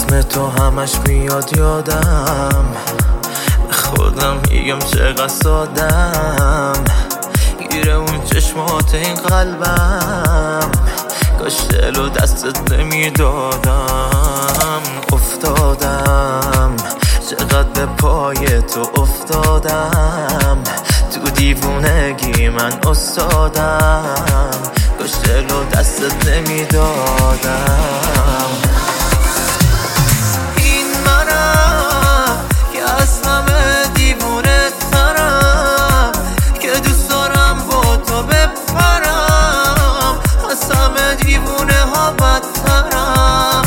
اسم تو همش میاد یادم، به خودم میگم چقدر سادم، گیره اون چشمات این قلبم، کاش دل و دستت نمیدادم. افتادم چقدر به پای تو افتادم، تو دیوونگی من استادم، کاش دل و دستت نمیدادم. این منم که از همه دیوونه ترم، که دوست دارم با تو بپرم، از همه دیوونه ها بدترم.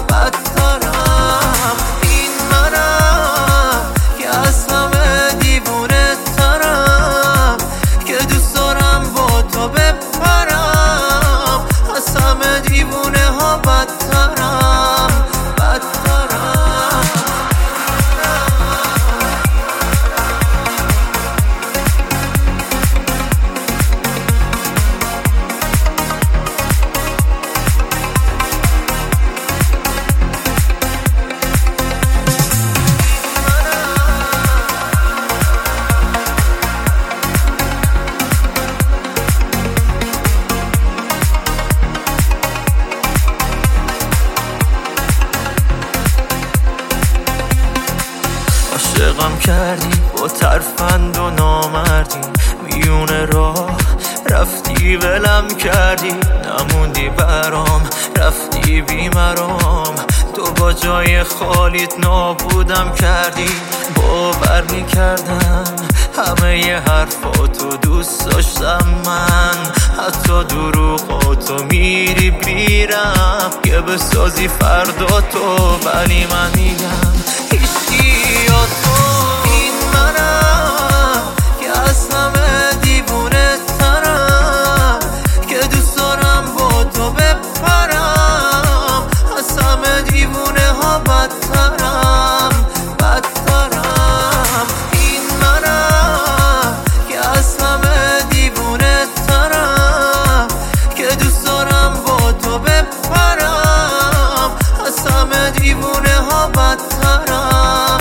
این منم که از همه دیوونه ترم، که دوست دارم با تو بپرم، از همه دیوونه ها بدترم. عاشقم کردی با ترفند و نامردی، میونه راه رفتی ولم کردی، نموندی برام رفتی بیمرام، تو با جای خالیت نابودم کردی. باور میکردم همه ی حرفاتو دوست داشتم من، حتی دروغاتو میری بیرم که بسازی فردا تو، ولی من میگم هیچی یا تو. این منم که از همه دیوونه ترم، که دوست دارم با تو بپرم، از همه دیوونه ها بدترم. این منم که از همه دیوونه ترم، که دوست دارم با تو بپرم، از همه دیوونه ها بدترم.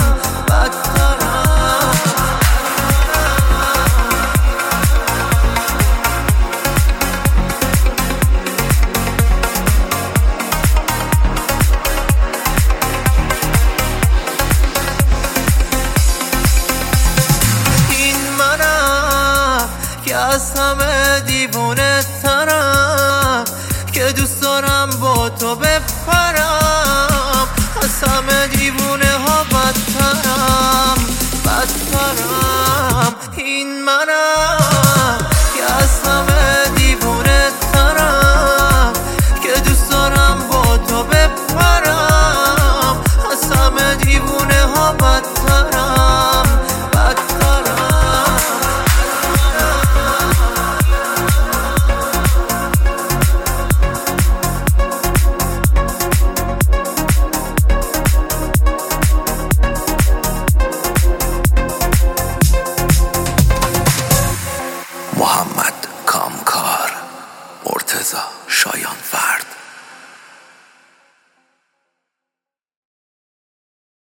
که از همه دیوونه ترم، که دوست دارم با تو بپرم، از همه دیوونه ها بدترم. این منم